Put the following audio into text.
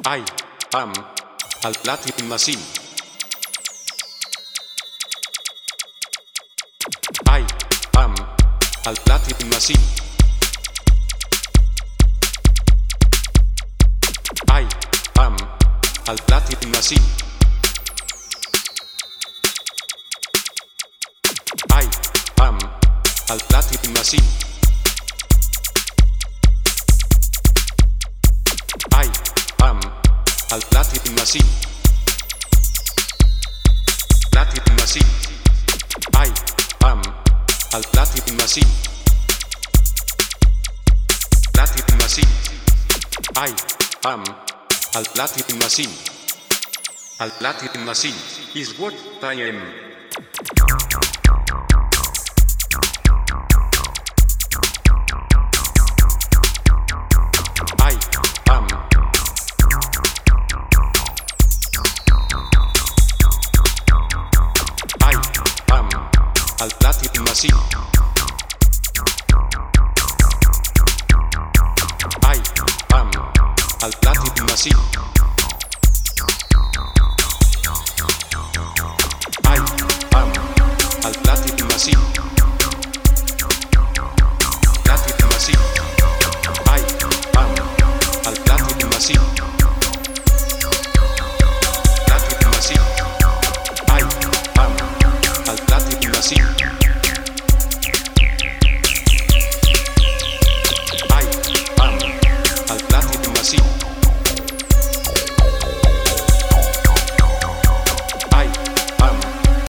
I am al Latin machine. I am al Latin machine. I am al Latin machine. I am al Latin machine. I am al Latin machine. Latin machine. I am al Latin machine. Latin machine. I am al Latin machine. Al Latin machine is what I am. I am al Latin machine. I am al Latin machine.